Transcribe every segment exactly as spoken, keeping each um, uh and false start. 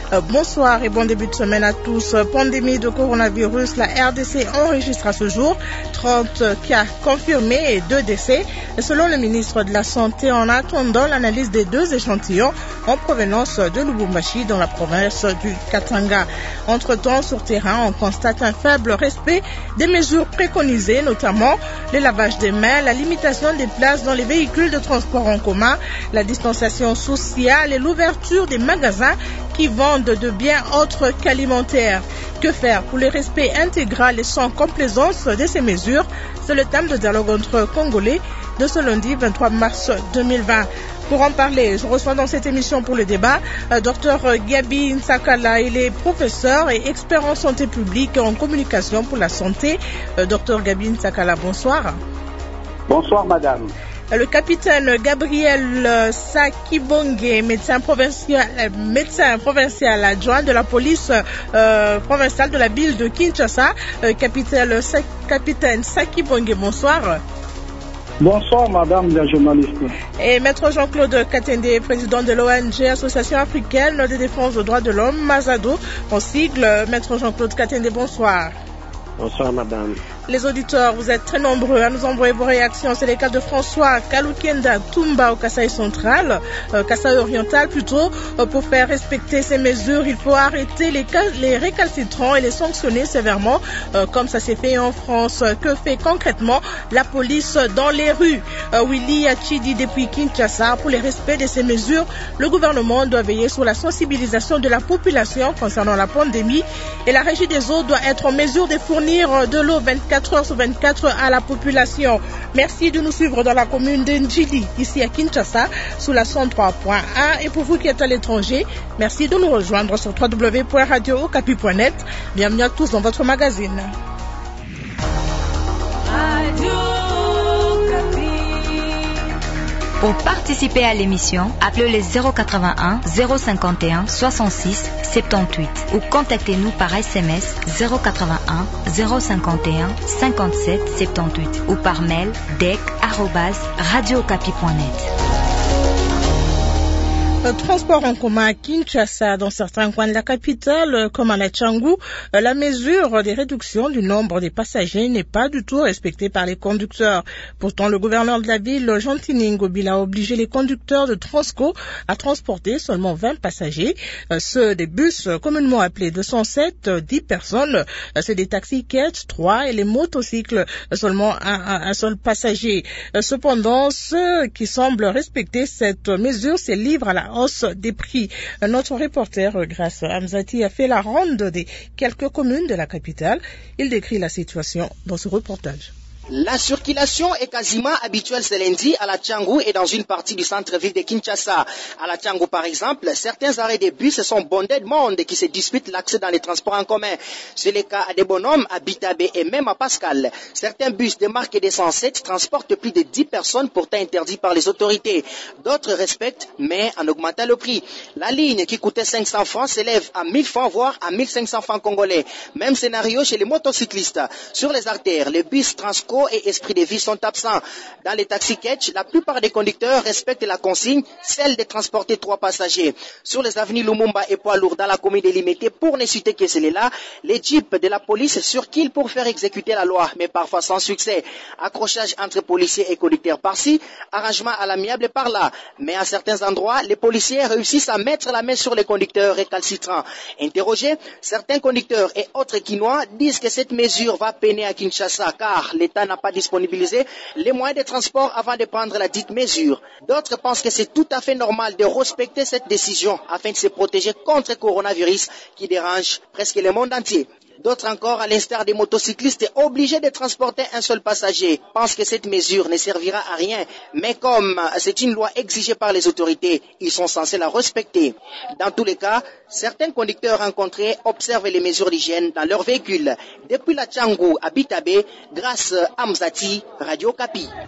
Euh, bonsoir et bon début de semaine à tous. Pandémie de coronavirus, la R D C enregistre à ce jour trente cas confirmés et deux décès. Et selon le ministre de la Santé, en attendant l'analyse des deux échantillons en provenance de Lubumbashi dans la province du Katanga. Entre-temps, sur terrain, on constate un faible respect des mesures préconisées, notamment le lavage des mains, la limitation des places dans les véhicules de transport en commun, la distanciation sociale et l'ouverture des magasins qui vendent de biens autres qu'alimentaires. Que faire pour le respect intégral et sans complaisance de ces mesures? C'est le thème de dialogue entre Congolais de ce lundi vingt-trois mars deux mille vingt. Pour en parler, je reçois dans cette émission pour le débat euh, Dr Gabi Nsakala. Il est professeur et expert en santé publique et en communication pour la santé. Euh, Dr Gabi Nsakala, bonsoir. Bonsoir, madame. Le capitaine Gabriel Sakibonge, médecin provincial, médecin provincial adjoint de la police euh, provinciale de la ville de Kinshasa. Euh, capitaine, capitaine Sakibonge, bonsoir. Bonsoir, madame la journaliste. Et maître Jean-Claude Katende, président de l'O N G, Association africaine de défense des droits de l'homme, Mazado, en sigle. Maître Jean-Claude Katende, bonsoir. Bonsoir, madame. Les auditeurs, vous êtes très nombreux à nous envoyer vos réactions. C'est le cas de François Kalukenda Tumba au Kasaï central, euh, Kasaï oriental plutôt. Euh, pour faire respecter ces mesures, il faut arrêter les, les récalcitrants et les sanctionner sévèrement, euh, comme ça s'est fait en France. Que fait concrètement la police dans les rues? euh, Willy Achidi depuis Kinshasa. Pour le respect de ces mesures, le gouvernement doit veiller sur la sensibilisation de la population concernant la pandémie et la régie des eaux doit être en mesure de fournir de l'eau vingt-quatre heures sur vingt-quatre à la population. Merci de nous suivre dans la commune d'Ndjili, ici à Kinshasa, sous la cent trois point un. Et pour vous qui êtes à l'étranger, merci de nous rejoindre sur w w w point radio okapi point net. Bienvenue à tous dans votre magazine. Radio Okapi. Pour participer à l'émission, appelez le zéro quatre-vingt-un zéro cinquante et un soixante-six soixante-dix-huit ou contactez-nous par S M S zéro quatre-vingt-un zéro cinquante et un cinquante-sept soixante-dix-huit ou par mail dec arobase radio okapi point net. Transport en commun à Kinshasa, dans certains coins de la capitale, comme à la Tchangou, la mesure des réductions du nombre des passagers n'est pas du tout respectée par les conducteurs. Pourtant, le gouverneur de la ville, Jean-Tini Ngobil, a obligé les conducteurs de Transco à transporter seulement vingt passagers. Ceux des bus, communément appelés deux cent sept, dix personnes. C'est des taxis catch, trois, et les motocycles, seulement un, un, un seul passager. Cependant, ceux qui semblent respecter cette mesure se livrent à la hausse des prix. Notre reporter, grâce à Amzati, a fait la ronde des quelques communes de la capitale. Il décrit la situation dans ce reportage. La circulation est quasiment habituelle ce lundi à la Tchangou et dans une partie du centre-ville de Kinshasa. À la Tchangou, par exemple, certains arrêts de bus sont bondés de monde qui se disputent l'accès dans les transports en commun. C'est le cas à des bonhommes, à Bitabé et même à Pascal. Certains bus de marque deux cent sept transportent plus de dix personnes pourtant interdits par les autorités. D'autres respectent, mais en augmentant le prix. La ligne qui coûtait cinq cents francs s'élève à mille francs, voire à mille cinq cents francs congolais. Même scénario chez les motocyclistes. Sur les artères, les bus Transco et Esprit de Vie sont absents. Dans les taxis catch, la plupart des conducteurs respectent la consigne, celle de transporter trois passagers. Sur les avenues Lumumba et Poids Lourd dans la commune de Limité, pour ne citer que celle-là, les jeeps de la police surquillent pour faire exécuter la loi, mais parfois sans succès. Accrochage entre policiers et conducteurs par-ci, arrangement à l'amiable par-là. Mais à certains endroits, les policiers réussissent à mettre la main sur les conducteurs récalcitrants. Interrogés, certains conducteurs et autres Quinois disent que cette mesure va peiner à Kinshasa, car l'État n'a pas disponibilisé les moyens de transport avant de prendre la dite mesure. D'autres pensent que c'est tout à fait normal de respecter cette décision afin de se protéger contre le coronavirus qui dérange presque le monde entier. D'autres encore, à l'instar des motocyclistes obligés de transporter un seul passager, pensent que cette mesure ne servira à rien. Mais comme c'est une loi exigée par les autorités, ils sont censés la respecter. Dans tous les cas, certains conducteurs rencontrés observent les mesures d'hygiène dans leurs véhicules. Depuis la Tchangou à Bitabé, grâce à Amzati, Radio Okapi.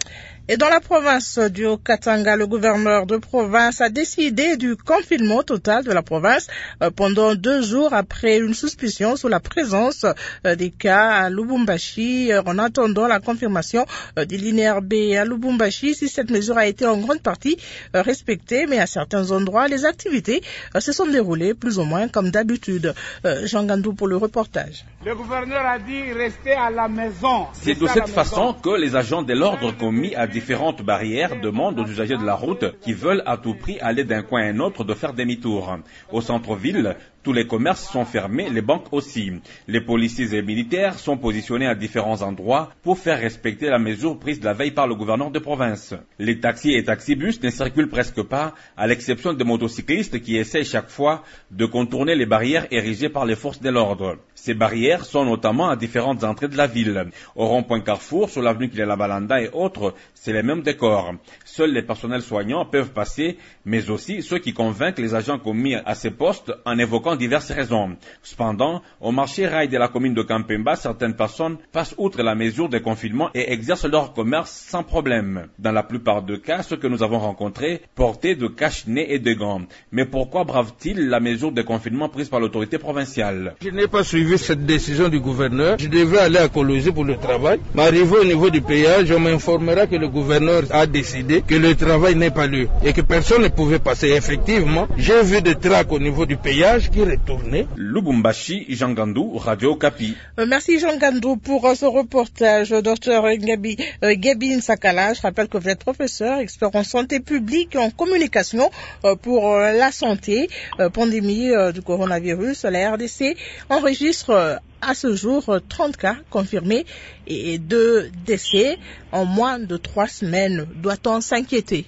Et dans la province du Haut-Katanga, le gouverneur de province a décidé du confinement total de la province euh, pendant deux jours après une suspicion sur la présence euh, des cas à Lubumbashi, euh, en attendant la confirmation euh, de l'I N R B à Lubumbashi. Si cette mesure a été en grande partie euh, respectée, mais à certains endroits, les activités euh, se sont déroulées plus ou moins comme d'habitude. Euh, Jean Gandou pour le reportage. Le gouverneur a dit rester à la maison. C'est de cette façon que les agents de l'ordre commis à différentes barrières demandent aux usagers de la route qui veulent à tout prix aller d'un coin à un autre de faire demi-tour. Au centre-ville, tous les commerces sont fermés, les banques aussi. Les policiers et militaires sont positionnés à différents endroits pour faire respecter la mesure prise la veille par le gouverneur de province. Les taxis et taxibus ne circulent presque pas, à l'exception des motocyclistes qui essayent chaque fois de contourner les barrières érigées par les forces de l'ordre. Ces barrières sont notamment à différentes entrées de la ville. Au rond-point Carrefour, sur l'avenue Kilela-Balanda et autres, c'est les mêmes décors. Seuls les personnels soignants peuvent passer, mais aussi ceux qui convainquent les agents commis à ces postes en évoquant diverses raisons. Cependant, au marché rail de la commune de Kampemba, certaines personnes passent outre la mesure de confinement et exercent leur commerce sans problème. Dans la plupart des cas, ceux que nous avons rencontrés portaient de cache-nez et de gants. Mais pourquoi bravent-ils la mesure de confinement prise par l'autorité provinciale? Je n'ai pas suivi cette décision du gouverneur. Je devais aller à Colosie pour le travail. M'arriver au niveau du péage, on m'informera que le gouverneur a décidé que le travail n'est pas lieu et que personne ne pouvait passer. Effectivement, j'ai vu des tracts au niveau du péage qui retournaient. Lubumbashi, Jean Gandou, Radio Okapi. Euh, merci Jean Gandou pour euh, ce reportage. Docteur Gabi, euh, Gabi Nsakala, je rappelle que vous êtes professeur, expert en santé publique et en communication euh, pour euh, la santé. Euh, pandémie euh, du coronavirus, la R D C enregistre euh, à ce jour trente cas confirmés et deux décès en moins de trois semaines. Doit-on s'inquiéter?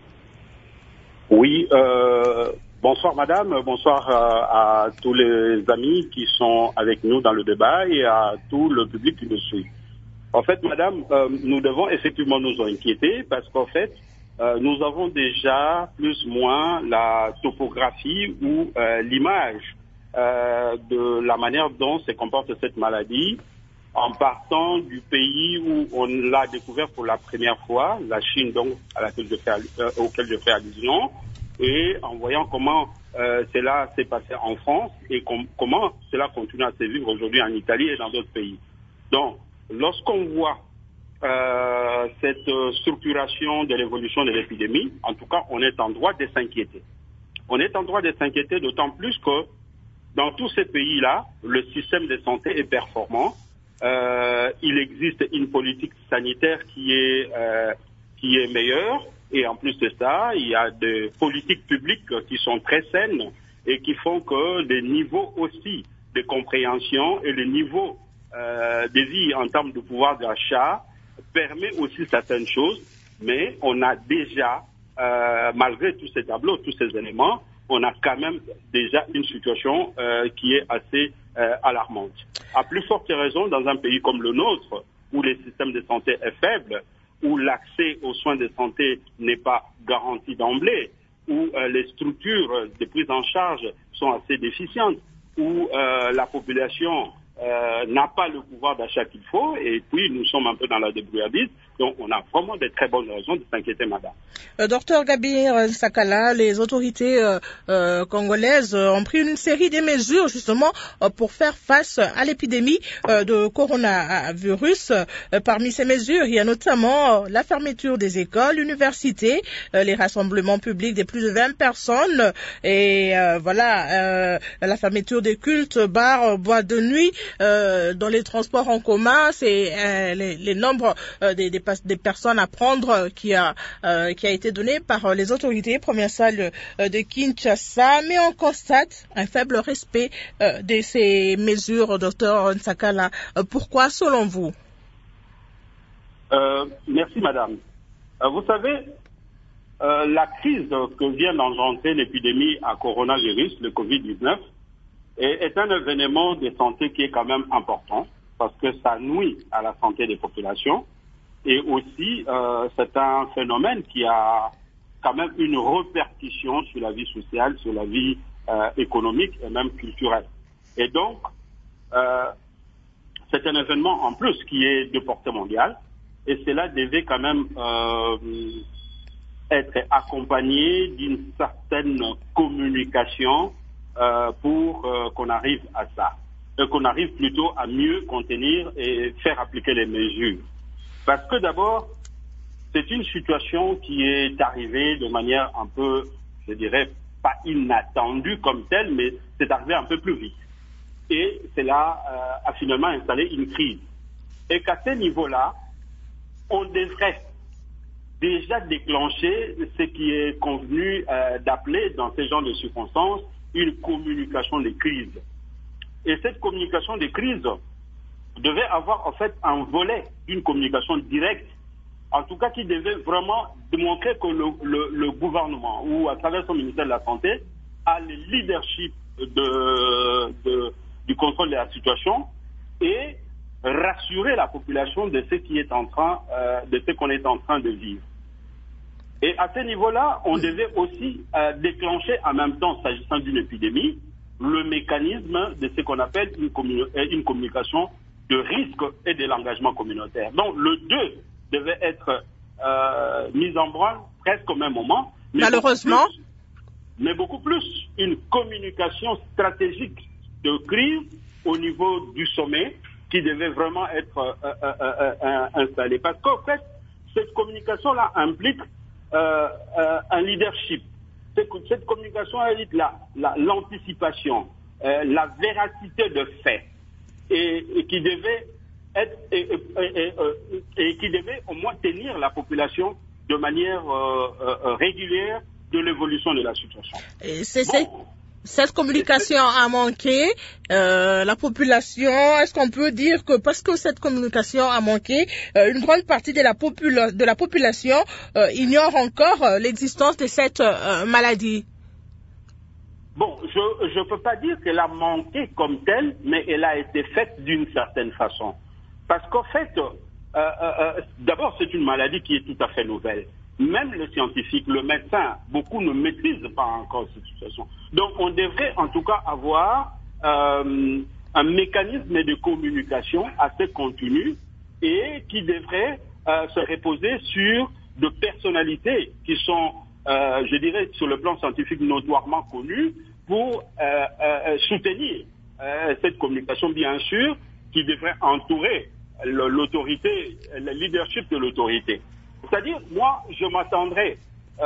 Oui, euh, bonsoir madame, bonsoir à, à tous les amis qui sont avec nous dans le débat et à tout le public qui nous suit. En fait, madame, euh, nous devons effectivement nous inquiéter parce qu'en fait, euh, nous avons déjà plus ou moins la topographie ou euh, l'image Euh, de la manière dont se comporte cette maladie, en partant du pays où on l'a découvert pour la première fois, la Chine donc à laquelle je fais, euh, auquel je fais allusion, et en voyant comment euh, cela s'est passé en France et com comment cela continue à se vivre aujourd'hui en Italie et dans d'autres pays. Donc, lorsqu'on voit euh, cette structuration de l'évolution de l'épidémie, en tout cas, on est en droit de s'inquiéter. On est en droit de s'inquiéter d'autant plus que dans tous ces pays-là, le système de santé est performant. Euh, il existe une politique sanitaire qui est euh, qui est meilleure. Et en plus de ça, il y a des politiques publiques qui sont très saines et qui font que les niveaux aussi de compréhension et le niveau euh, de vie en termes de pouvoir d'achat permet aussi certaines choses. Mais on a déjà, euh, malgré tous ces tableaux, tous ces éléments, on a quand même déjà une situation euh, qui est assez euh, alarmante. À plus forte raison, dans un pays comme le nôtre, où le système de santé est faible, où l'accès aux soins de santé n'est pas garanti d'emblée, où euh, les structures de prise en charge sont assez déficientes, où euh, la population euh, n'a pas le pouvoir d'achat qu'il faut, et puis nous sommes un peu dans la débrouillardise. Donc, on a vraiment de très bonnes raisons de s'inquiéter, madame. Euh, docteur Gabi Nsakala, les autorités euh, euh, congolaises euh, ont pris une série de mesures justement euh, pour faire face à l'épidémie euh, de coronavirus. Euh, parmi ces mesures, il y a notamment euh, la fermeture des écoles, universités, euh, les rassemblements publics de plus de vingt personnes et euh, voilà euh, la fermeture des cultes, bars, boîtes de nuit, euh, dans les transports en commun. C'est euh, les, les nombres euh, des, des des personnes à prendre qui a euh, qui a été donné par les autorités provinciales euh, de Kinshasa, mais on constate un faible respect euh, de ces mesures, docteur Nsakala. Euh, pourquoi, selon vous? euh, Merci, madame. Euh, vous savez, euh, la crise que vient d'engendrer l'épidémie à coronavirus, le covid dix-neuf, est, est un événement de santé qui est quand même important parce que ça nuit à la santé des populations. Et aussi, euh, c'est un phénomène qui a quand même une répercussion sur la vie sociale, sur la vie euh, économique et même culturelle. Et donc, euh, c'est un événement en plus qui est de portée mondiale. et cela devait quand même euh, être accompagné d'une certaine communication euh, pour euh, qu'on arrive à ça, et qu'on arrive plutôt à mieux contenir et faire appliquer les mesures. Parce que d'abord, c'est une situation qui est arrivée de manière un peu, je dirais, pas inattendue comme telle, mais c'est arrivé un peu plus vite. Et cela euh, a finalement installé une crise. Et qu'à ce niveau-là, on devrait déjà déclencher ce qui est convenu euh, d'appeler dans ce genre de circonstances une communication de crise. Et cette communication de crise devait avoir en fait un volet d'une communication directe, en tout cas qui devait vraiment démontrer que le, le, le gouvernement, ou à travers son ministère de la Santé, a le leadership de, de, du contrôle de la situation et rassurer la population de ce qui est en train, euh, de ce qu'on est en train de vivre. Et à ce niveau-là, on devait aussi euh, déclencher en même temps, s'agissant d'une épidémie, le mécanisme de ce qu'on appelle une, communi- une communication de risque et de l'engagement communautaire. Donc le deux devait être euh, mis en branle presque au même moment. Mais Malheureusement. Beaucoup plus, mais beaucoup plus une communication stratégique de crise au niveau du sommet qui devait vraiment être euh, euh, euh, euh, installée. Parce qu'en fait, cette communication-là implique euh, euh, un leadership. Cette, cette communication implique la, la, l'anticipation, euh, la véracité de faits, et, et qui devait être et, et, et, et, et qui devait au moins tenir la population de manière euh, euh, régulière de l'évolution de la situation. Et c'est, bon. Cette communication a manqué. Euh, la population, est-ce qu'on peut dire que parce que cette communication a manqué, euh, une grande partie de la, popula- de la population euh, ignore encore euh, l'existence de cette euh, maladie? Bon, je ne peux pas dire qu'elle a manqué comme telle, mais elle a été faite d'une certaine façon. Parce qu'en fait, euh, euh, d'abord, c'est une maladie qui est tout à fait nouvelle. Même le scientifique, le médecin, beaucoup ne maîtrisent pas encore cette situation. Donc, on devrait en tout cas avoir euh, un mécanisme de communication assez continu et qui devrait euh, se reposer sur de personnalités qui sont, euh, je dirais, sur le plan scientifique notoirement connues pour euh, euh, soutenir euh, cette communication, bien sûr, qui devrait entourer le, l'autorité, le leadership de l'autorité. C'est-à-dire, moi, je m'attendrais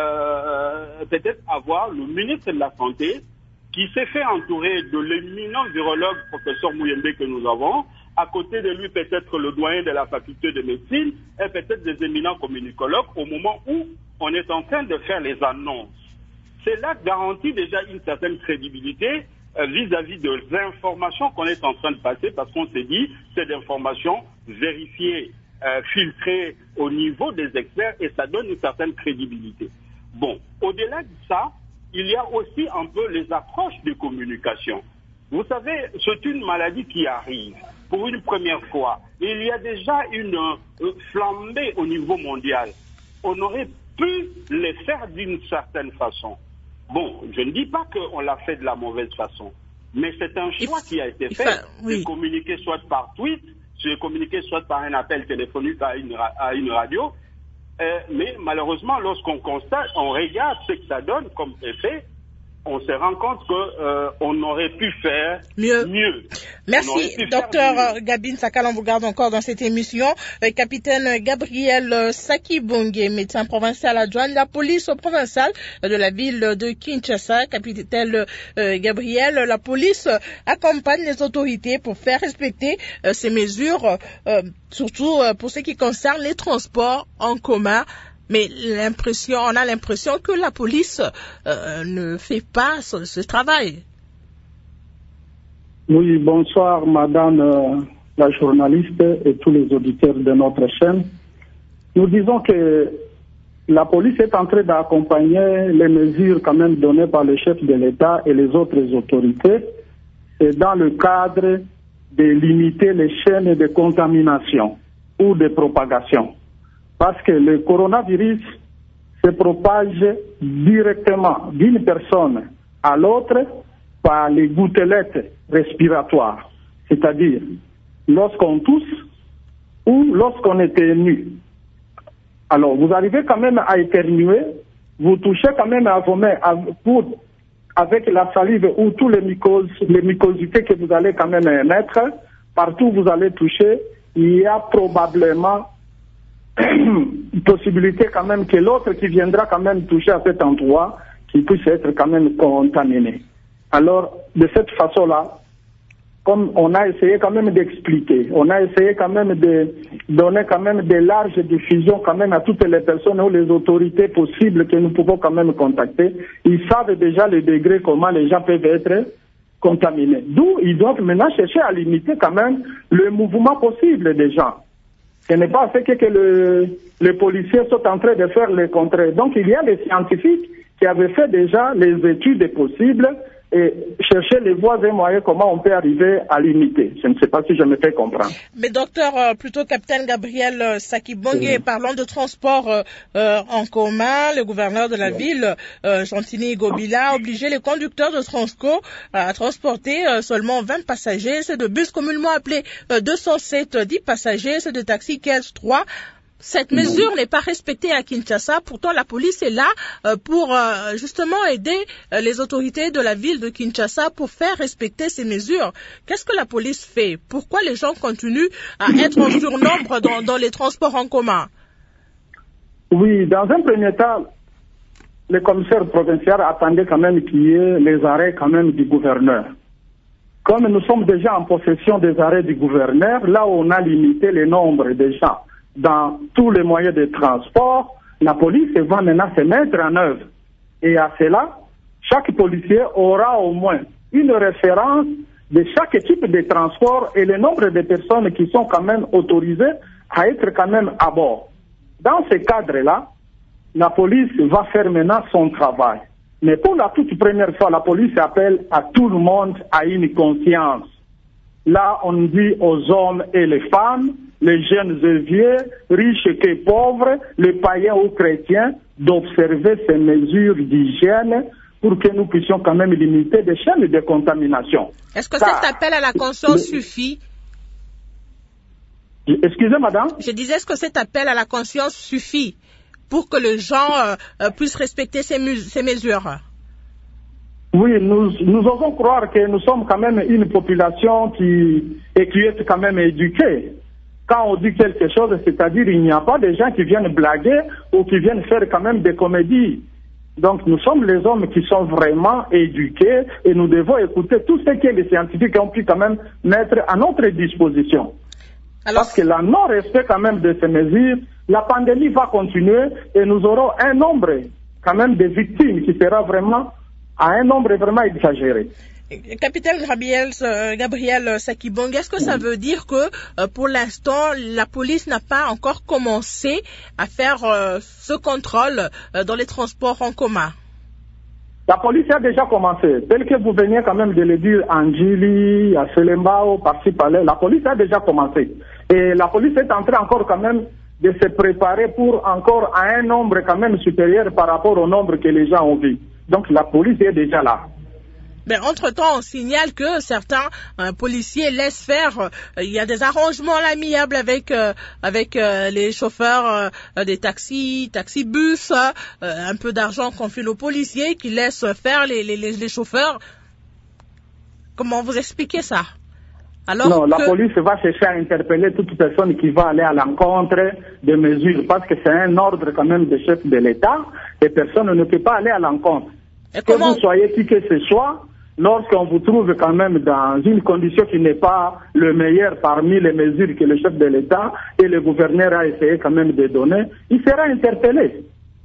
euh, peut-être à voir le ministre de la Santé qui s'est fait entourer de l'éminent virologue, professeur Mouyembe, que nous avons, à côté de lui peut-être le doyen de la faculté de médecine et peut-être des éminents communicologues au moment où on est en train de faire les annonces. Cela garantit déjà une certaine crédibilité euh, vis-à-vis des informations qu'on est en train de passer, parce qu'on s'est dit, c'est d'informations vérifiées, Euh, filtré au niveau des experts, et ça donne une certaine crédibilité. Bon, au-delà de ça, il y a aussi un peu les approches de communication. Vous savez, c'est une maladie qui arrive pour une première fois. Il y a déjà une euh, flambée au niveau mondial. On aurait pu les faire d'une certaine façon. Bon, je ne dis pas qu'on l'a fait de la mauvaise façon, mais c'est un choix qui a été fait oui. de communiquer soit par tweet, je vais communiquer soit par un appel téléphonique à une, à une radio, euh, mais malheureusement, lorsqu'on constate, on regarde ce que ça donne comme effet, on se rend compte qu'on euh, aurait pu faire mieux. mieux. Merci, docteur Gabin Sakal. On vous garde encore dans cette émission. Le capitaine Gabriel Sakibonge, médecin provincial adjoint de la police provinciale de la ville de Kinshasa. Capitaine euh, Gabriel, la police accompagne les autorités pour faire respecter euh, ces mesures, euh, surtout euh, pour ce qui concerne les transports en commun. Mais l'impression, on a l'impression que la police euh, ne fait pas ce, ce travail. Oui, bonsoir madame euh, la journaliste et tous les auditeurs de notre chaîne. Nous disons que la police est en train d'accompagner les mesures quand même données par le chef de l'État et les autres autorités, et dans le cadre de limiter les chaînes de contamination ou de propagation. Parce que le coronavirus se propage directement d'une personne à l'autre par les gouttelettes respiratoires. C'est-à-dire, lorsqu'on tousse ou lorsqu'on éternue. Alors, vous arrivez quand même à éternuer, vous touchez quand même à vos mains à, pour, avec la salive ou tous les mycoses, les mycosités que vous allez quand même mettre, partout où vous allez toucher, il y a probablement une possibilité quand même que l'autre qui viendra quand même toucher à cet endroit, qui puisse être quand même contaminé. Alors, de cette façon-là, comme on a essayé quand même d'expliquer, on a essayé quand même de donner quand même de larges diffusions quand même à toutes les personnes ou les autorités possibles que nous pouvons quand même contacter. Ils savent déjà le degré comment les gens peuvent être contaminés. D'où ils doivent maintenant chercher à limiter quand même le mouvement possible des gens. Ce n'est pas ce que, que le, les policiers sont en train de faire le contraire. Donc il y a les scientifiques qui avaient fait déjà les études possibles et chercher les voies et moyens comment on peut arriver à limiter. Je ne sais pas si je me fais comprendre. Mais docteur, euh, plutôt capitaine Gabriel euh, Sakibongue, oui. Parlant de transport euh, euh, en commun, le gouverneur de la oui. ville, euh, Chantini Gobila, a obligé les conducteurs de Transco euh, à transporter euh, seulement vingt passagers. C'est de bus communément appelé euh, deux cent sept, dix passagers, c'est de taxi quinze, trois. Cette mesure n'est pas respectée à Kinshasa. Pourtant, la police est là euh, pour euh, justement aider euh, les autorités de la ville de Kinshasa pour faire respecter ces mesures. Qu'est-ce que la police fait? Pourquoi les gens continuent à être en surnombre dans, dans les transports en commun? Oui, dans un premier temps, le commissaire provincial attendait quand même qu'il y ait les arrêts quand même du gouverneur. Comme nous sommes déjà en possession des arrêts du gouverneur, là où on a limité le nombre de gens dans tous les moyens de transport, la police va maintenant se mettre en œuvre. Et à cela, chaque policier aura au moins une référence de chaque type de transport et le nombre de personnes qui sont quand même autorisées à être quand même à bord. Dans ce cadre-là, la police va faire maintenant son travail. Mais pour la toute première fois, la police appelle à tout le monde à une conscience. Là, on dit aux hommes et les femmes, les jeunes et vieux, riches et pauvres, les païens ou chrétiens, d'observer ces mesures d'hygiène pour que nous puissions quand même limiter des chaînes de contamination. Est-ce que Car, cet appel à la conscience le... suffit? Excusez, madame? Je disais, est-ce que cet appel à la conscience suffit pour que les gens euh, euh, puissent respecter ces, mus- ces mesures? Oui, nous, nous osons croire que nous sommes quand même une population qui, et qui est quand même éduquée. Quand on dit quelque chose, c'est-à-dire qu'il n'y a pas de gens qui viennent blaguer ou qui viennent faire quand même des comédies. Donc nous sommes les hommes qui sont vraiment éduqués et nous devons écouter tout ce que les scientifiques ont pu quand même mettre à notre disposition. Alors, parce que le non-respect quand même de ces mesures, la pandémie va continuer et nous aurons un nombre quand même de victimes qui sera vraiment à un nombre vraiment exagéré. Capitaine Gabriel, euh, Gabriel Sakibongue, est-ce que ça veut dire que euh, pour l'instant la police n'a pas encore commencé à faire euh, ce contrôle euh, dans les transports en commun? La police a déjà commencé. Tel que vous veniez quand même de le dire en Djili, à Selembao, par-ci par-là, la police a déjà commencé. Et la police est en train encore quand même de se préparer pour encore à un nombre quand même supérieur par rapport au nombre que les gens ont vu. Donc la police est déjà là. Mais entre-temps, on signale que certains euh, policiers laissent faire. Euh, il y a des arrangements à l'amiable avec euh, avec euh, les chauffeurs euh, des taxis, taxi-bus, euh, un peu d'argent qu'on file aux policiers qui laissent faire les, les, les chauffeurs. Comment vous expliquez ça? Alors non, que... la police va chercher à interpeller toute personne qui va aller à l'encontre des mesures, parce que c'est un ordre quand même des chefs de l'État et personne ne peut pas aller à l'encontre. Et que comment... vous soyez qui que ce soit, lorsqu'on vous trouve quand même dans une condition qui n'est pas le meilleur parmi les mesures que le chef de l'État et le gouverneur a essayé quand même de donner, il sera interpellé.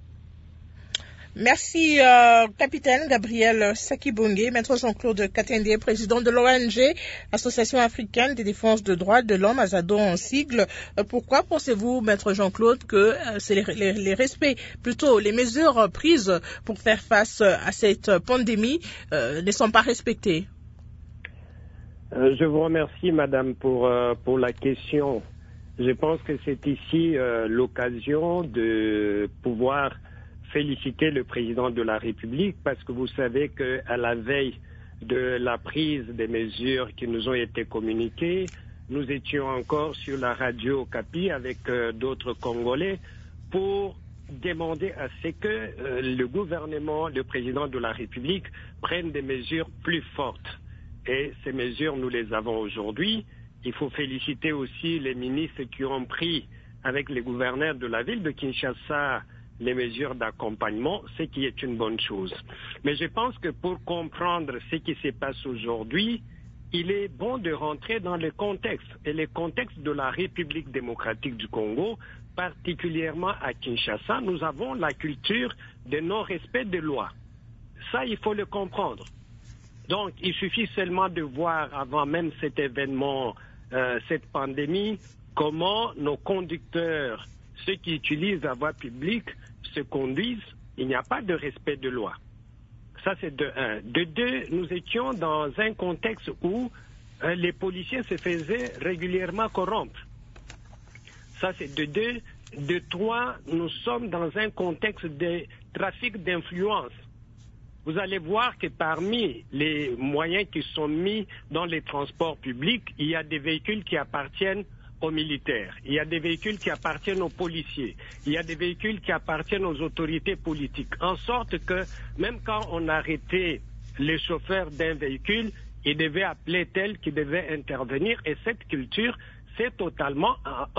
Merci, euh, capitaine Gabriel Sakibongue, maître Jean-Claude Katende, président de l'O N G, Association africaine des défenses de droits de l'homme, AZADO en sigle. Euh, pourquoi pensez-vous, maître Jean-Claude, que euh, c'est les, les, les respects, plutôt les mesures prises pour faire face à cette pandémie euh, ne sont pas respectées? euh, Je vous remercie, madame, pour, euh, pour la question. Je pense que c'est ici euh, l'occasion de pouvoir féliciter le président de la République, parce que vous savez qu'à la veille de la prise des mesures qui nous ont été communiquées, nous étions encore sur la radio Okapi avec euh, d'autres Congolais pour demander à ce que euh, le gouvernement, le président de la République prenne des mesures plus fortes. Et ces mesures, nous les avons aujourd'hui. Il faut féliciter aussi les ministres qui ont pris avec les gouverneurs de la ville de Kinshasa les mesures d'accompagnement, ce qui est une bonne chose. Mais je pense que pour comprendre ce qui se passe aujourd'hui, il est bon de rentrer dans le contexte. Et le contexte de la République démocratique du Congo, particulièrement à Kinshasa, nous avons la culture de non-respect des lois. Ça, il faut le comprendre. Donc, il suffit seulement de voir, avant même cet événement, euh, cette pandémie, comment nos conducteurs, ceux qui utilisent la voie publique, se conduisent. Il n'y a pas de respect de loi. Ça, c'est de un. De deux, nous étions dans un contexte où euh, les policiers se faisaient régulièrement corrompre. Ça, c'est de deux. De trois, nous sommes dans un contexte de trafic d'influence. Vous allez voir que parmi les moyens qui sont mis dans les transports publics, il y a des véhicules qui appartiennent aux militaires, il y a des véhicules qui appartiennent aux policiers, il y a des véhicules qui appartiennent aux autorités politiques, en sorte que même quand on arrêtait les chauffeurs d'un véhicule, ils devaient appeler tel qui devait intervenir, et cette culture s'est totalement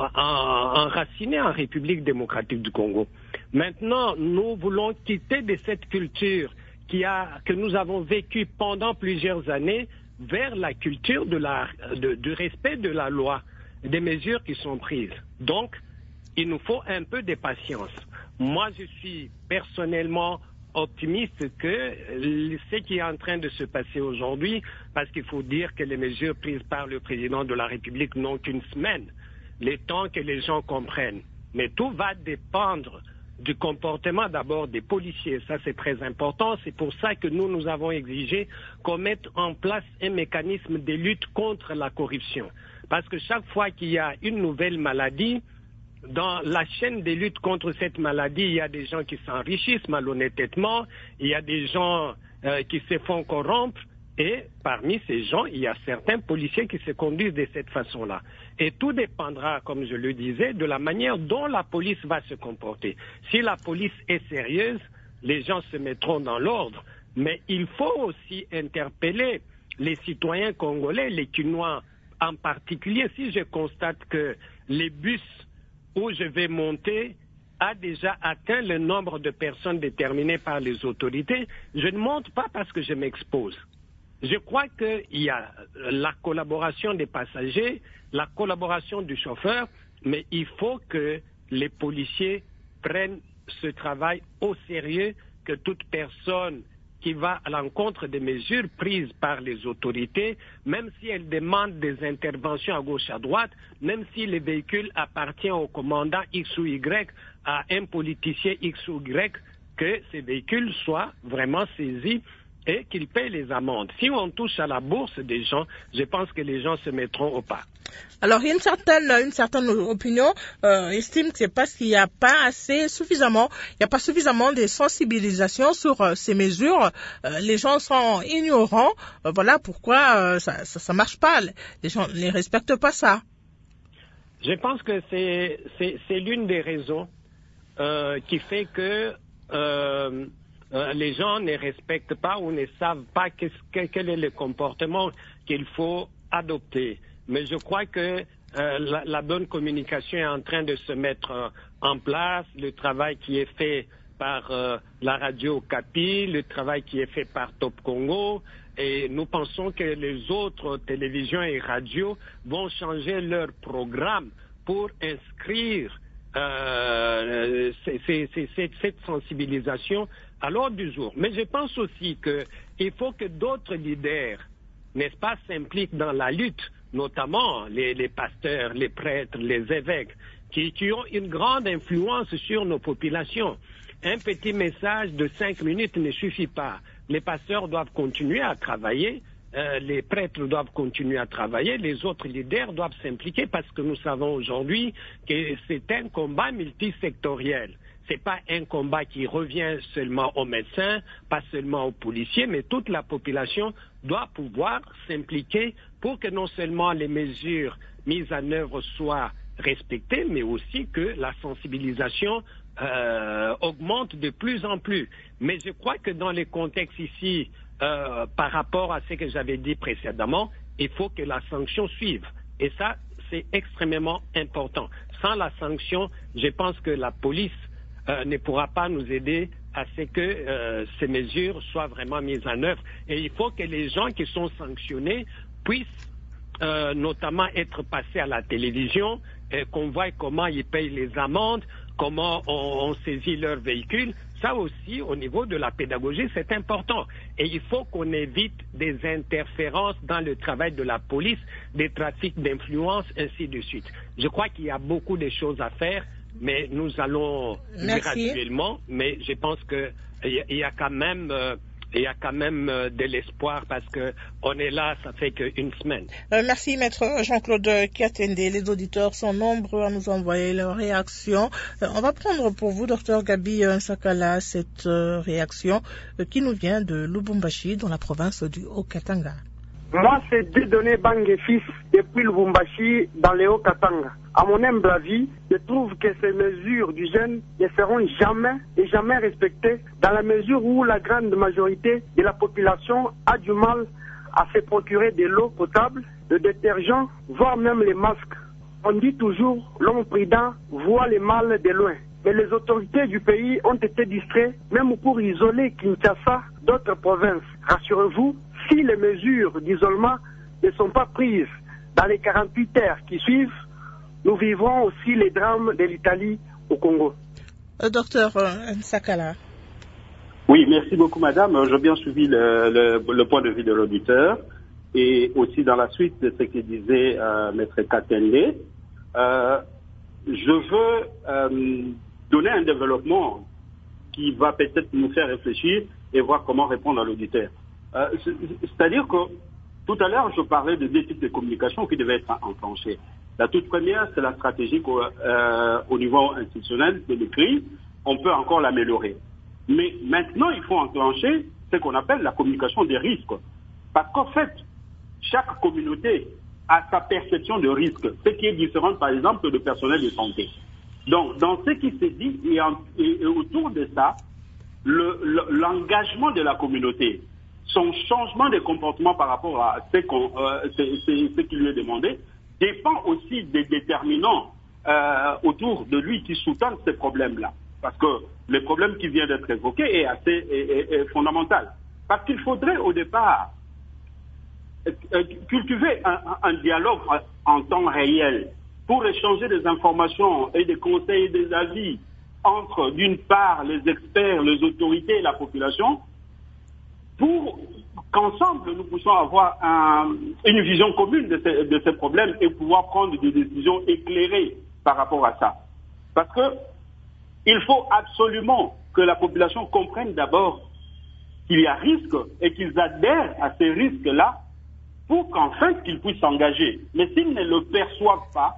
enracinée en République démocratique du Congo. Maintenant, nous voulons quitter de cette culture qui a, que nous avons vécue pendant plusieurs années vers la culture de la, de, du respect de la loi, des mesures qui sont prises. Donc, il nous faut un peu de patience. Moi, je suis personnellement optimiste que ce qui est en train de se passer aujourd'hui, parce qu'il faut dire que les mesures prises par le président de la République n'ont qu'une semaine, le temps que les gens comprennent. Mais tout va dépendre du comportement d'abord des policiers. Ça, c'est très important. C'est pour ça que nous, nous avons exigé qu'on mette en place un mécanisme de lutte contre la corruption. Parce que chaque fois qu'il y a une nouvelle maladie, dans la chaîne de lutte contre cette maladie, il y a des gens qui s'enrichissent malhonnêtement, il y a des gens euh, qui se font corrompre, et parmi ces gens, il y a certains policiers qui se conduisent de cette façon-là. Et tout dépendra, comme je le disais, de la manière dont la police va se comporter. Si la police est sérieuse, les gens se mettront dans l'ordre. Mais il faut aussi interpeller les citoyens congolais, les Kinois en particulier. Si je constate que les bus où je vais monter a déjà atteint le nombre de personnes déterminées par les autorités, je ne monte pas parce que je m'expose. Je crois qu'il y a la collaboration des passagers, la collaboration du chauffeur, mais il faut que les policiers prennent ce travail au sérieux, que toute personne qui va à l'encontre des mesures prises par les autorités, même si elles demandent des interventions à gauche à droite, même si le véhicule appartient au commandant X ou Y, à un politicien X ou Y, que ces véhicules soient vraiment saisis et qu'ils paient les amendes. Si on touche à la bourse des gens, je pense que les gens se mettront au pas. Alors, il y a une certaine, une certaine opinion euh, estime que c'est parce qu'il n'y a pas assez, suffisamment, il n'y a pas suffisamment de sensibilisation sur euh, ces mesures. Euh, les gens sont ignorants. Euh, voilà pourquoi euh, ça, ça, ça marche pas. Les gens ne respectent pas ça. Je pense que c'est, c'est, c'est l'une des raisons euh, qui fait que euh, euh, les gens ne respectent pas ou ne savent pas qu'est-ce, quel est le comportement qu'il faut adopter. Mais je crois que euh, la, la bonne communication est en train de se mettre euh, en place, le travail qui est fait par euh, la radio Capi, le travail qui est fait par Top Congo, et nous pensons que les autres télévisions et radios vont changer leur programme pour inscrire euh, c'est, c'est, c'est, c'est, cette sensibilisation à l'ordre du jour. Mais je pense aussi qu'il faut que d'autres leaders, n'est-ce pas, s'impliquent dans la lutte, notamment les, les pasteurs, les prêtres, les évêques, qui, qui ont une grande influence sur nos populations. Un petit message de cinq minutes ne suffit pas. Les pasteurs doivent continuer à travailler, euh, les prêtres doivent continuer à travailler, les autres leaders doivent s'impliquer parce que nous savons aujourd'hui que c'est un combat multisectoriel. C'est pas un combat qui revient seulement aux médecins, pas seulement aux policiers, mais toute la population doit pouvoir s'impliquer pour que non seulement les mesures mises en œuvre soient respectées, mais aussi que la sensibilisation euh, augmente de plus en plus. Mais je crois que dans les contextes ici, euh, par rapport à ce que j'avais dit précédemment, il faut que la sanction suive. Et ça, c'est extrêmement important. Sans la sanction, je pense que la police euh, ne pourra pas nous aider à ce que euh, ces mesures soient vraiment mises en œuvre. Et il faut que les gens qui sont sanctionnés puissent euh, notamment être passés à la télévision, et qu'on voit comment ils payent les amendes, comment on, on saisit leur véhicule. Ça aussi, au niveau de la pédagogie, c'est important. Et il faut qu'on évite des interférences dans le travail de la police, des trafics d'influence, ainsi de suite. Je crois qu'il y a beaucoup de choses à faire, mais nous allons Merci. graduellement. Mais je pense qu'il y, y a quand même... Euh, il y a quand même euh, de l'espoir parce que on est là, ça fait qu'une semaine. Euh, merci, Maître Jean-Claude Kiatende. Les auditeurs sont nombreux à nous envoyer leurs réactions. Euh, on va prendre pour vous, Docteur Gabi Nsakala, cette euh, réaction euh, qui nous vient de Lubumbashi, dans la province du Haut-Katanga. Moi, c'est Dieudonné Bangue fils depuis Lubumbashi, dans le Haut-Katanga. À mon humble avis, je trouve que ces mesures du jeune ne seront jamais et jamais respectées dans la mesure où la grande majorité de la population a du mal à se procurer de l'eau potable, de détergents, voire même les masques. On dit toujours, l'homme prudent voit le mal de loin. Mais les autorités du pays ont été distraites, même pour isoler Kinshasa d'autres provinces. Rassurez-vous, si les mesures d'isolement ne sont pas prises dans les quarante-huit heures qui suivent, nous vivrons aussi les drames de l'Italie au Congo. Euh, docteur Nsakala. Oui, merci beaucoup, madame. J'ai bien suivi le, le, le point de vue de l'auditeur et aussi dans la suite de ce que disait euh, Maître Katende. Euh, je veux euh, donner un développement qui va peut-être nous faire réfléchir et voir comment répondre à l'auditeur. Euh, C'est-à-dire que tout à l'heure, je parlais de deux types de communication qui devaient être enclenchés. La toute première, c'est la stratégie euh, au niveau institutionnel de l'écrit. On peut encore l'améliorer. Mais maintenant, il faut enclencher ce qu'on appelle la communication des risques. Parce qu'en fait, chaque communauté a sa perception de risque, ce qui est différent, par exemple, de personnel de santé. Donc, dans ce qui s'est dit, et, en, et, et autour de ça, le, le, l'engagement de la communauté, son changement de comportement par rapport à ce, qu'on, euh, ce, ce, ce qui lui est demandé, dépend aussi des déterminants euh, autour de lui qui sous-tendent ces problèmes-là. Parce que le problème qui vient d'être évoqué est assez est, est, est fondamental. Parce qu'il faudrait au départ cultiver un, un dialogue en temps réel pour échanger des informations et des conseils et des avis entre, d'une part, les experts, les autorités et la population, pour qu'ensemble nous puissions avoir un, une vision commune de ces, de ces problèmes et pouvoir prendre des décisions éclairées par rapport à ça. Parce que il faut absolument que la population comprenne d'abord qu'il y a risque et qu'ils adhèrent à ces risques-là pour qu'en fait qu'ils puissent s'engager. Mais s'ils ne le perçoivent pas,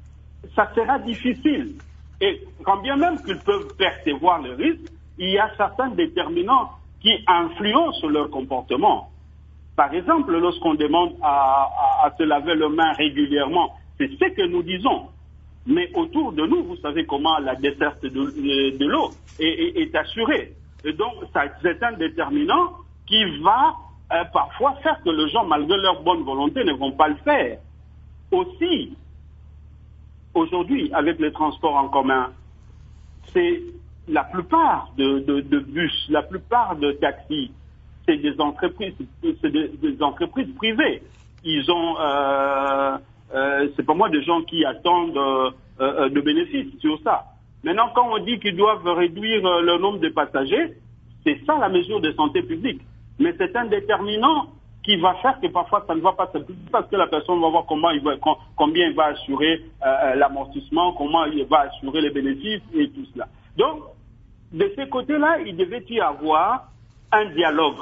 ça sera difficile. Et quand bien même qu'ils peuvent percevoir le risque, il y a certains déterminants qui influencent leur comportement. Par exemple, lorsqu'on demande à, à, à se laver les mains régulièrement, c'est ce que nous disons. Mais autour de nous, vous savez comment la desserte de, de, de l'eau est, est, est assurée. Et donc, ça, c'est un déterminant qui va euh, parfois faire que les gens, malgré leur bonne volonté, ne vont pas le faire. Aussi, aujourd'hui, avec les transports en commun, c'est la plupart de, de, de bus, la plupart de taxis, c'est des entreprises, c'est des, des entreprises privées. Ils ont, euh, euh, c'est pas moi des gens qui attendent euh, euh, de bénéfices sur ça. Maintenant, quand on dit qu'ils doivent réduire euh, le nombre de passagers, c'est ça la mesure de santé publique. Mais c'est un déterminant qui va faire que parfois ça ne va pas s'appliquer parce que la personne va voir comment il va, combien il va assurer euh, l'amortissement, comment il va assurer les bénéfices et tout cela. Donc, de ce côté-là, il devait y avoir un dialogue.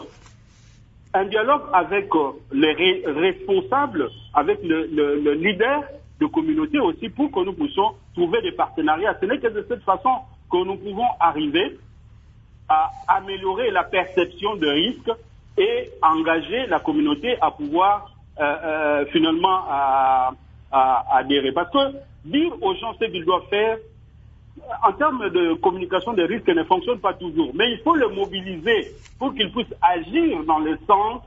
Un dialogue avec euh, les ré responsables, avec le, le, le leader de communauté aussi, pour que nous puissions trouver des partenariats. Ce n'est que de cette façon que nous pouvons arriver à améliorer la perception de risque et engager la communauté à pouvoir euh, euh, finalement à, à, à adhérer. Parce que dire aux gens ce qu'ils doivent faire, en termes de communication des risques, ne fonctionne pas toujours. Mais il faut le mobiliser pour qu'il puisse agir dans le sens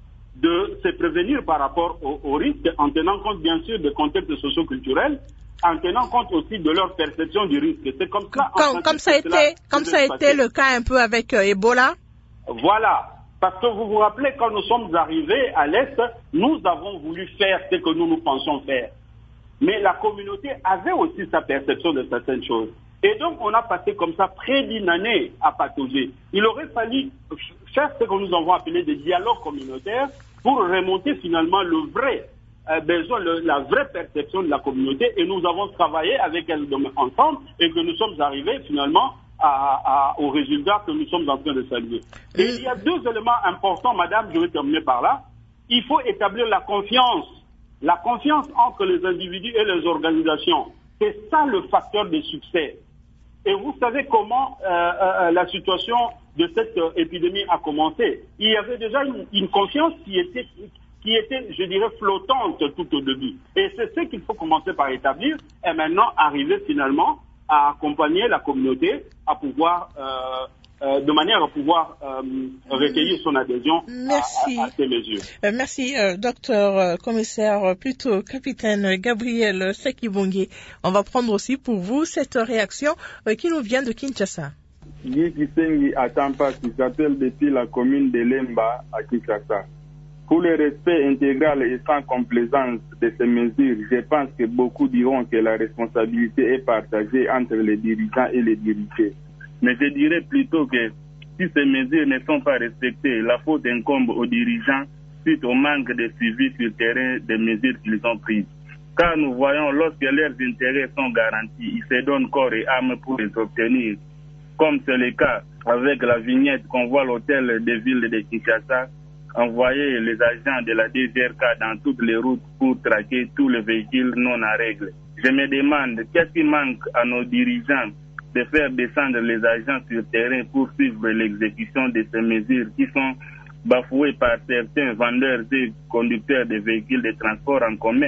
de se prévenir par rapport aux, aux risques, en tenant compte bien sûr des contextes socio-culturels, en tenant compte aussi de leur perception du risque. C'est comme ça. Comme, comme ça a été, comme ça a été le cas un peu avec euh, Ebola. Voilà. Parce que vous vous rappelez, quand nous sommes arrivés à l'Est, nous avons voulu faire ce que nous nous pensions faire. Mais la communauté avait aussi sa perception de certaines choses. Et donc, on a passé comme ça près d'une année à patauger. Il aurait fallu faire ce que nous avons appelé des dialogues communautaires pour remonter finalement le vrai euh, besoin, le, la vraie perception de la communauté. Et nous avons travaillé avec elle ensemble et que nous sommes arrivés finalement à, à, aux résultats que nous sommes en train de saluer. Et il y a deux éléments importants, madame, je vais terminer par là. Il faut établir la confiance. La confiance entre les individus et les organisations. C'est ça le facteur de succès. Et vous savez comment euh, euh, la situation de cette euh, épidémie a commencé. Il y avait déjà une, une confiance qui était, qui était, je dirais, flottante tout au début. Et c'est ce qu'il faut commencer par établir et maintenant arriver finalement à accompagner la communauté à pouvoir, euh, euh, de manière à pouvoir euh, recueillir son adhésion merci. À, à, à ces mesures. Euh, merci, euh, docteur, euh, commissaire, euh, plutôt capitaine Gabriel Sekibongi. On va prendre aussi pour vous cette réaction euh, qui nous vient de Kinshasa. Guy Kisengi à Tampa, qui s'appelle depuis la commune de Lemba à Kinshasa. Pour le respect intégral et sans complaisance de ces mesures, je pense que beaucoup diront que la responsabilité est partagée entre les dirigeants et les dirigés. Mais je dirais plutôt que si ces mesures ne sont pas respectées, la faute incombe aux dirigeants suite au manque de suivi sur le terrain des mesures qu'ils ont prises. Car nous voyons, lorsque leurs intérêts sont garantis, ils se donnent corps et âme pour les obtenir. Comme c'est le cas avec la vignette qu'on voit à l'hôtel de ville de Kinshasa, envoyer les agents de la D G R K dans toutes les routes pour traquer tous les véhicules non à règle. Je me demande, qu'est-ce qui manque à nos dirigeants de faire descendre les agents sur le terrain pour suivre l'exécution de ces mesures qui sont bafouées par certains vendeurs et conducteurs de véhicules de transport en commun?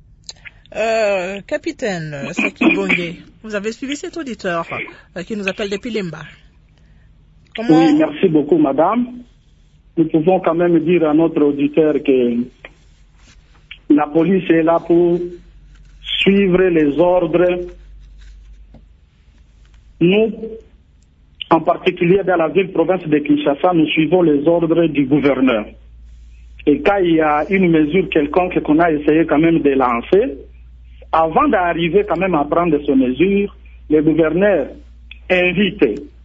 Euh, capitaine Sekibonge, vous avez suivi cet auditeur euh, qui nous appelle depuis Lemba. Comment... Oui, merci beaucoup, madame. Nous pouvons quand même dire à notre auditeur que la police est là pour suivre les ordres. Nous, en particulier dans la ville-province de Kinshasa, nous suivons les ordres du gouverneur. Et quand il y a une mesure quelconque qu'on a essayé quand même de lancer, avant d'arriver quand même à prendre ces mesures, le gouverneur invite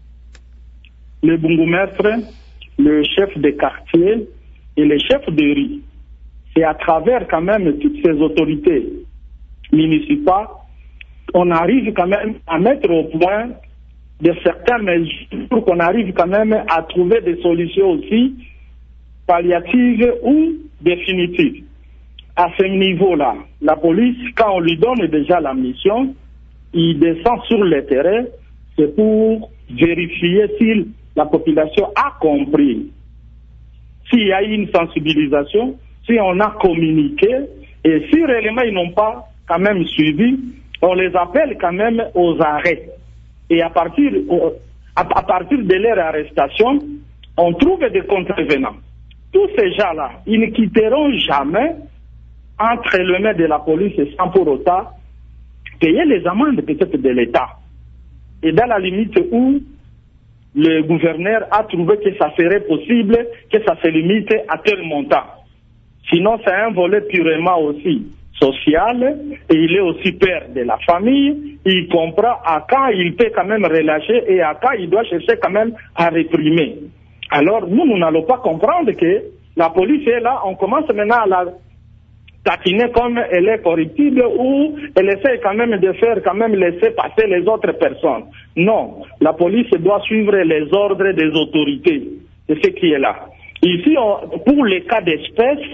le bourgmestre, le chef de quartier et le chef de rue. C'est à travers quand même toutes ces autorités municipales, on arrive quand même à mettre au point de certaines mesures pour qu'on arrive quand même à trouver des solutions aussi palliatives ou définitives. À ce niveau-là, la police, quand on lui donne déjà la mission, il descend sur le terrain, c'est pour vérifier si la population a compris, s'il y a eu une sensibilisation, si on a communiqué, et si réellement ils n'ont pas quand même suivi, on les appelle quand même aux arrêts. Et à partir, à, à partir de leur arrestation, on trouve des contrevenants. Tous ces gens-là, ils ne quitteront jamais entre les mains de la police sans pour autant payer les amendes peut-être de l'État. Et dans la limite où le gouverneur a trouvé que ça serait possible, que ça se limite à tel montant. Sinon, c'est un volet purement aussi social, et il est aussi père de la famille, il comprend à quand il peut quand même relâcher et à quand il doit chercher quand même à réprimer. Alors, nous, nous n'allons pas comprendre que la police est là, on commence maintenant à la taquiner comme elle est corruptible ou elle essaie quand même de faire quand même laisser passer les autres personnes. Non, la police doit suivre les ordres des autorités. C'est ce qui est là. Ici, on, pour les cas d'espèce,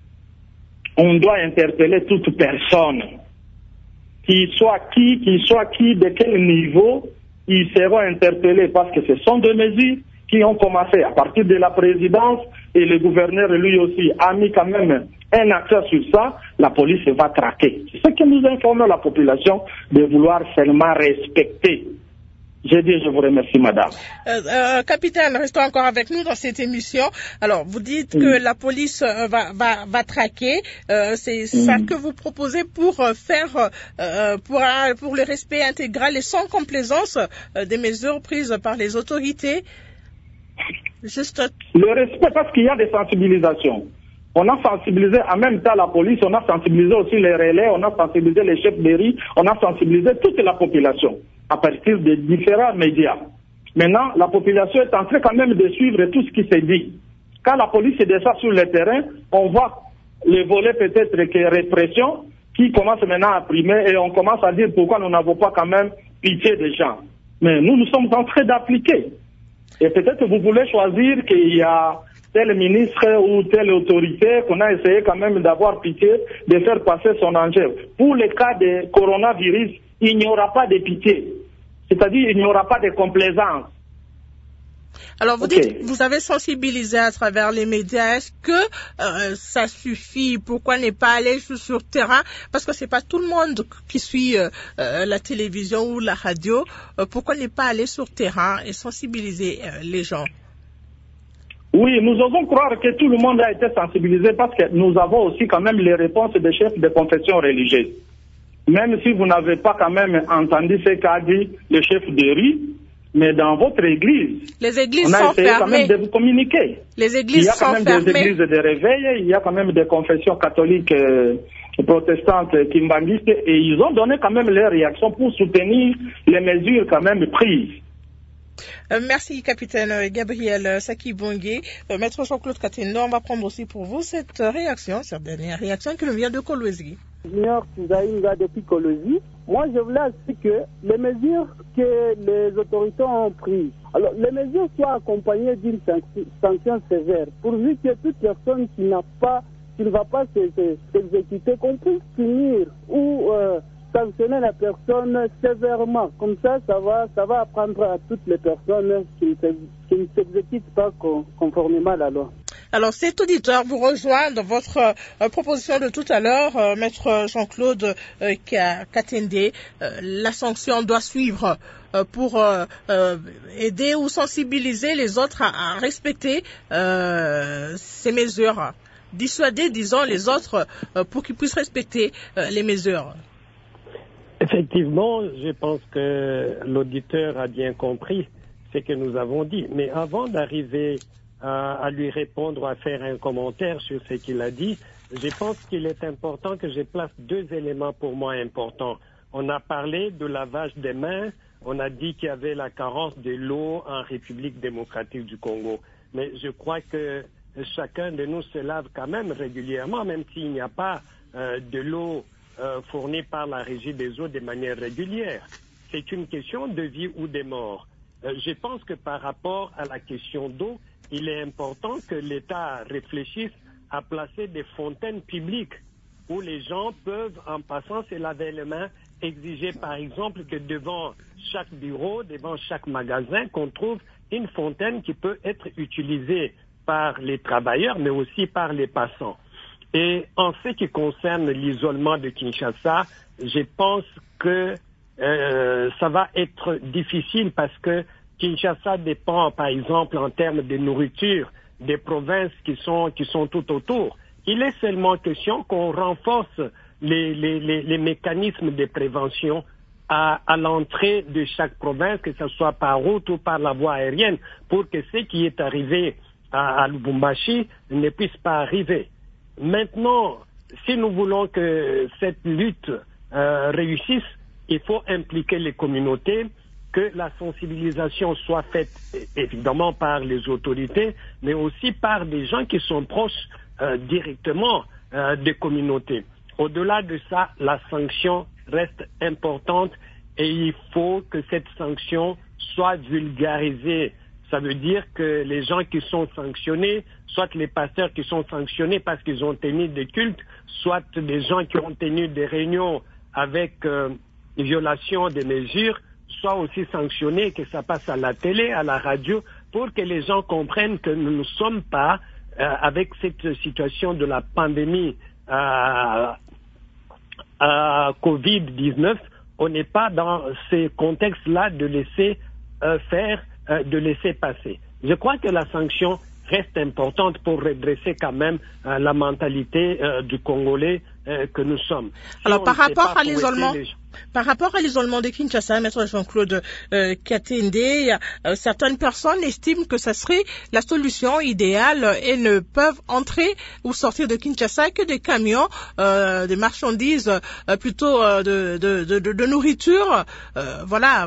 on doit interpeller toute personne. Qu'il soit qui, qu'il soit qui, de quel niveau, ils seront interpellés parce que ce sont des mesures qui ont commencé à partir de la présidence et le gouverneur lui aussi a mis quand même un acteur sur ça, la police va traquer. C'est ce que nous informons la population de vouloir seulement respecter. J'ai dit, je vous remercie, madame. Euh, euh, capitaine, restons encore avec nous dans cette émission. Alors, vous dites que mmh. la police euh, va, va, va traquer. Euh, c'est mmh. ça que vous proposez pour euh, faire, euh, pour, euh, pour le respect intégral et sans complaisance euh, des mesures prises par les autorités. Juste. Le respect, parce qu'il y a des sensibilisations. On a sensibilisé en même temps la police, on a sensibilisé aussi les relais, on a sensibilisé les chefs de riz, on a sensibilisé toute la population à partir de différents médias. Maintenant, la population est en train quand même de suivre tout ce qui s'est dit. Quand la police descend sur le terrain, on voit les volets peut-être que répression qui commence maintenant à primer et on commence à dire pourquoi nous n'avons pas quand même pitié des gens. Mais nous, nous sommes en train d'appliquer. Et peut-être que vous voulez choisir qu'il y a tel ministre ou telle autorité qu'on a essayé quand même d'avoir pitié, de faire passer son enjeu. Pour le cas de coronavirus, il n'y aura pas de pitié. C'est-à-dire il n'y aura pas de complaisance. Alors vous okay. dites, vous avez sensibilisé à travers les médias. Est-ce que euh, ça suffit? Pourquoi ne pas aller sur, sur terrain? Parce que c'est pas tout le monde qui suit euh, euh, la télévision ou la radio. Euh, pourquoi ne pas aller sur terrain et sensibiliser euh, les gens? Oui, nous osons croire que tout le monde a été sensibilisé parce que nous avons aussi quand même les réponses des chefs de confession religieuse. Même si vous n'avez pas quand même entendu ce qu'a dit le chef de riz, mais dans votre église, les églises on a sont essayé fermées. quand même de vous communiquer. Les églises il y a quand sont même fermées. des églises de réveil, il y a quand même des confessions catholiques euh, protestantes kimbanguistes et ils ont donné quand même leur réaction pour soutenir les mesures quand même prises. Euh, merci, capitaine Gabriel Sakibongue. Euh, Maître Jean-Claude Katendo, on va prendre aussi pour vous cette réaction, cette dernière réaction qui nous vient de Kolwezi. Junior Tizaïnga depuis Kolwezi. Moi, je voulais aussi que les mesures que les autorités ont prises, alors les mesures soient accompagnées d'une sanction sévère, pourvu que toute personne qui n'a pas, qui ne va pas s'exécuter, qu'on puisse punir ou euh, sanctionner la personne sévèrement. Comme ça, ça va, ça va apprendre à toutes les personnes qui, qui ne s'exécutent pas conformément à la loi. Alors, cet auditeur vous rejoint dans votre euh, proposition de tout à l'heure, euh, Maître Jean-Claude euh, Katende. Euh, la sanction doit suivre euh, pour euh, euh, aider ou sensibiliser les autres à, à respecter euh, ces mesures. Dissuader, disons, les autres euh, pour qu'ils puissent respecter euh, les mesures. Effectivement, je pense que l'auditeur a bien compris ce que nous avons dit. Mais avant d'arriver à, à lui répondre ou à faire un commentaire sur ce qu'il a dit, je pense qu'il est important que je place deux éléments pour moi importants. On a parlé de lavage des mains, on a dit qu'il y avait la carence de l'eau en République démocratique du Congo. Mais je crois que chacun de nous se lave quand même régulièrement, même s'il n'y a pas euh, de l'eau Euh, fournis par la Régie des eaux de manière régulière. C'est une question de vie ou de mort. Euh, je pense que par rapport à la question d'eau, il est important que l'État réfléchisse à placer des fontaines publiques où les gens peuvent, en passant se laver les mains, exiger par exemple que devant chaque bureau, devant chaque magasin, qu'on trouve une fontaine qui peut être utilisée par les travailleurs, mais aussi par les passants. Et en ce qui concerne l'isolement de Kinshasa, je pense que euh, ça va être difficile parce que Kinshasa dépend, par exemple, en termes de nourriture, des provinces qui sont qui sont tout autour. Il est seulement question qu'on renforce les, les, les, les mécanismes de prévention à, à l'entrée de chaque province, que ce soit par route ou par la voie aérienne, pour que ce qui est arrivé à, à Lubumbashi ne puisse pas arriver. Maintenant, si nous voulons que cette lutte euh, réussisse, il faut impliquer les communautés, que la sensibilisation soit faite évidemment par les autorités, mais aussi par des gens qui sont proches euh, directement euh, des communautés. Au-delà de ça, la sanction reste importante et il faut que cette sanction soit vulgarisée. Ça veut dire que les gens qui sont sanctionnés, soit les pasteurs qui sont sanctionnés parce qu'ils ont tenu des cultes, soit des gens qui ont tenu des réunions avec euh, violation des mesures, soient aussi sanctionnés, que ça passe à la télé, à la radio, pour que les gens comprennent que nous ne sommes pas euh, avec cette situation de la pandémie euh, euh, covid dix-neuf, on n'est pas dans ces contextes-là de laisser euh, faire, euh, de laisser passer. Je crois que la sanction reste importante pour redresser quand même euh, la mentalité euh, du Congolais euh, que nous sommes. Si Alors par rapport à l'isolement, les... par rapport à l'isolement de Kinshasa, Maître Jean-Claude euh, Katende, euh, certaines personnes estiment que ça serait la solution idéale et ne peuvent entrer ou sortir de Kinshasa que des camions, euh, des marchandises, euh, plutôt euh, de, de, de, de, de nourriture, euh, voilà.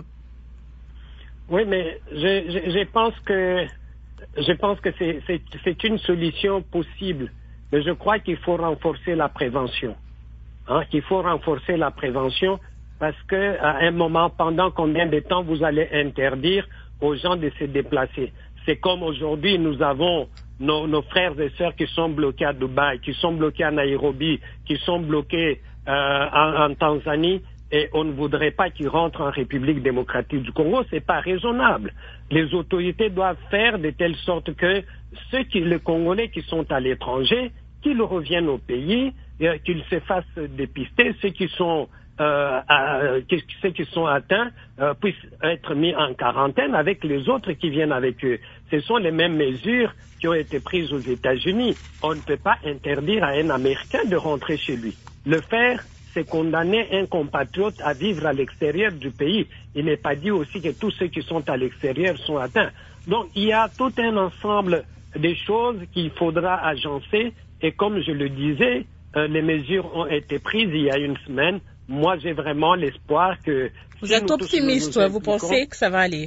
Oui, mais je, je, je pense que Je pense que c'est, c'est, c'est une solution possible, mais je crois qu'il faut renforcer la prévention. Hein, qu'il faut renforcer la prévention parce que à un moment, pendant combien de temps vous allez interdire aux gens de se déplacer? C'est comme aujourd'hui, nous avons nos, nos frères et sœurs qui sont bloqués à Dubaï, qui sont bloqués à Nairobi, qui sont bloqués euh, en, en Tanzanie. Et on ne voudrait pas qu'ils rentrent en République démocratique du Congo, c'est pas raisonnable. Les autorités doivent faire de telle sorte que ceux qui, les Congolais qui sont à l'étranger, qu'ils reviennent au pays, euh, qu'ils se fassent dépister, ceux qui sont, euh, à, ceux qui sont atteints euh, puissent être mis en quarantaine avec les autres qui viennent avec eux. Ce sont les mêmes mesures qui ont été prises aux États-Unis. On ne peut pas interdire à un Américain de rentrer chez lui. Le faire, c'est condamner un compatriote à vivre à l'extérieur du pays. Il n'est pas dit aussi que tous ceux qui sont à l'extérieur sont atteints. Donc, il y a tout un ensemble de choses qu'il faudra agencer. Et comme je le disais, euh, les mesures ont été prises il y a une semaine. Moi, j'ai vraiment l'espoir que... Vous si êtes optimiste, vous pensez que ça va aller?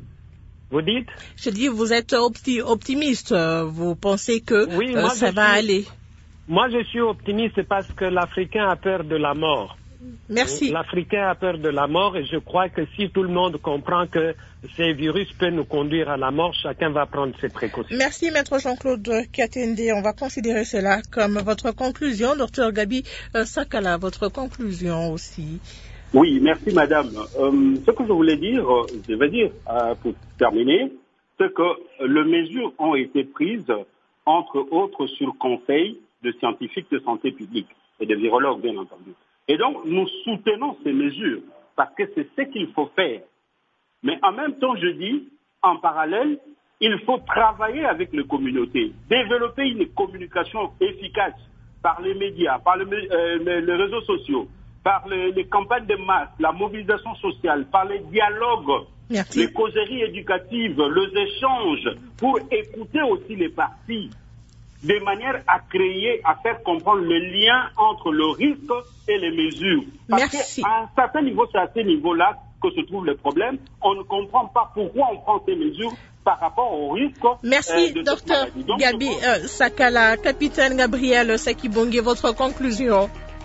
Vous dites? Je dis, vous êtes opti- optimiste, vous pensez que oui, euh, moi, ça va suis... aller? Moi, je suis optimiste parce que l'Africain a peur de la mort. Merci. L'Africain a peur de la mort et je crois que si tout le monde comprend que ces virus peuvent nous conduire à la mort, chacun va prendre ses précautions. Merci, Maître Jean-Claude Katende. On va considérer cela comme votre conclusion. Docteur Gabi euh, Sakala, votre conclusion aussi. Oui, merci, madame. Euh, ce que je voulais dire, je vais dire, euh, pour terminer, c'est que les mesures ont été prises, entre autres, sur conseil de scientifiques de santé publique et de virologues, bien entendu. Et donc, nous soutenons ces mesures parce que c'est ce qu'il faut faire. Mais en même temps, je dis, en parallèle, il faut travailler avec les communautés, développer une communication efficace par les médias, par le, euh, les réseaux sociaux, par les, les campagnes de masse, la mobilisation sociale, par les dialogues, Merci. les causeries éducatives, les échanges, pour écouter aussi les partis, de manière à créer, à faire comprendre le lien entre le risque et les mesures. Parce Merci. qu'à un certain niveau, c'est à ce niveau-là que se trouve le problème. On ne comprend pas pourquoi on prend ces mesures par rapport au risque. Merci, euh, docteur Gabi euh, Sakala. Capitaine Gabriel Sekibongi, votre conclusion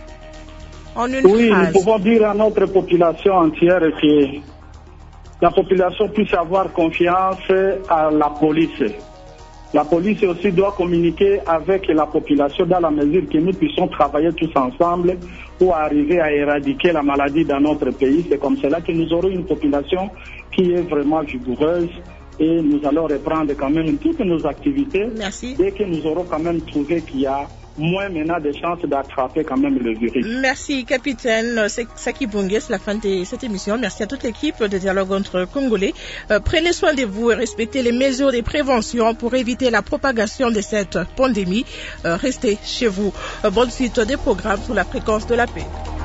en une oui, phrase. Nous pouvons dire à notre population entière que la population puisse avoir confiance à la police. La police aussi doit communiquer avec la population dans la mesure que nous puissions travailler tous ensemble pour arriver à éradiquer la maladie dans notre pays. C'est comme cela que nous aurons une population qui est vraiment vigoureuse et nous allons reprendre quand même toutes nos activités. Merci. Dès que nous aurons quand même trouvé qu'il y a moins maintenant de chances d'attraper quand même le virus. Merci, capitaine Saki Bunge. C'est la fin de cette émission. Merci à toute l'équipe de Dialogue entre Congolais. Euh, prenez soin de vous et respectez les mesures de prévention pour éviter la propagation de cette pandémie. Euh, restez chez vous. Euh, bonne suite des programmes sous la fréquence de la paix.